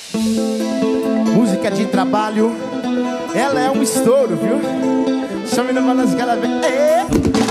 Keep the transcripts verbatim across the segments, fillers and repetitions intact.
Música de trabalho, ela é um estouro, viu? Chame no balanço que ela vem. É.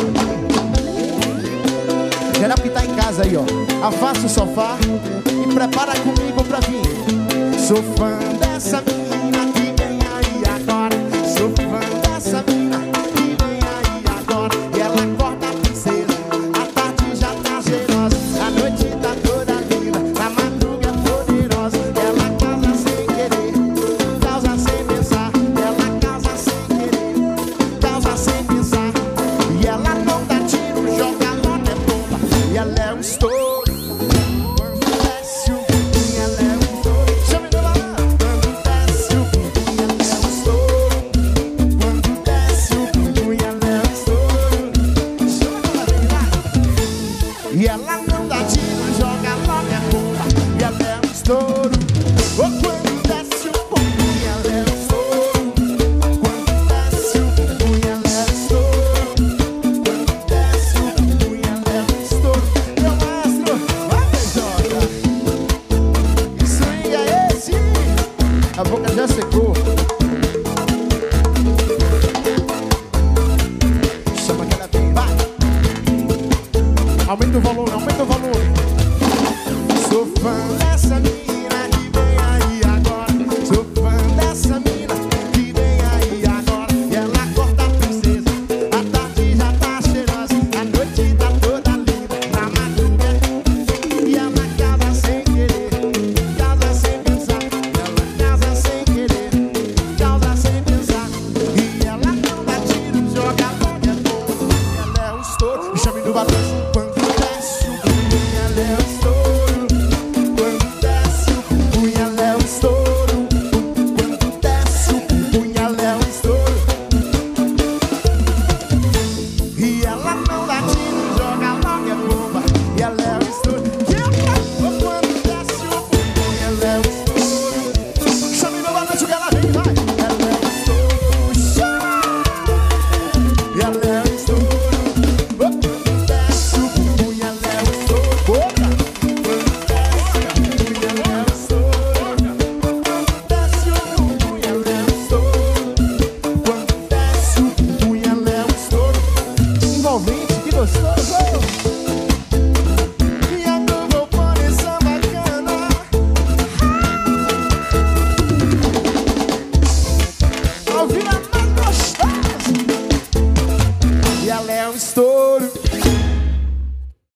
Geral que tá em casa aí, ó, afasta o sofá e prepara comigo pra vir. Sou fã dessa menina que vem aí agora. Sou fã dessa menina que vem aí agora. E ela corta a princesa, a tarde já tá cheirosa, a noite tá toda linda, a madruga é poderosa. Ela casa sem querer, causa sem pensar. Ela casa sem querer, causa sem pensar. E ela não dá tiro, joga logo é bomba. E ela é um estouro. E ela não dá tiro, joga logo a bomba. E ela é um estouro. Oh, quando desce